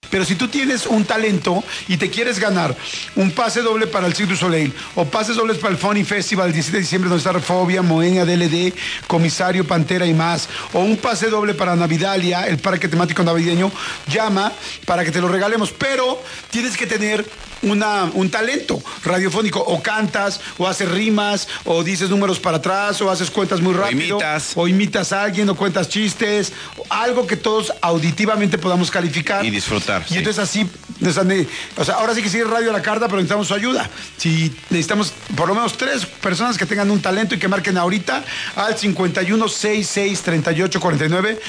Pero si tú tienes un talento y te quieres ganar un pase doble para el Cirque du Soleil o pases dobles para el Funny Festival el 17 de diciembre, donde está Refobia, Moenia, DLD, Comisario, Pantera y más, o un pase doble para Navidalia, el parque temático navideño, llama para que te lo regalemos. Pero tienes que tener un talento radiofónico, o cantas, o haces rimas, o dices números para atrás, o haces cuentas muy rápido, o imitas a alguien, o cuentas chistes, algo que todos auditivamente podamos calificar y disfrutar. Y entonces así, o sea, ahora sí que sigue Radio a la Carta, pero necesitamos su ayuda. Si necesitamos por lo menos 3 personas que tengan un talento y que marquen ahorita al 51663849,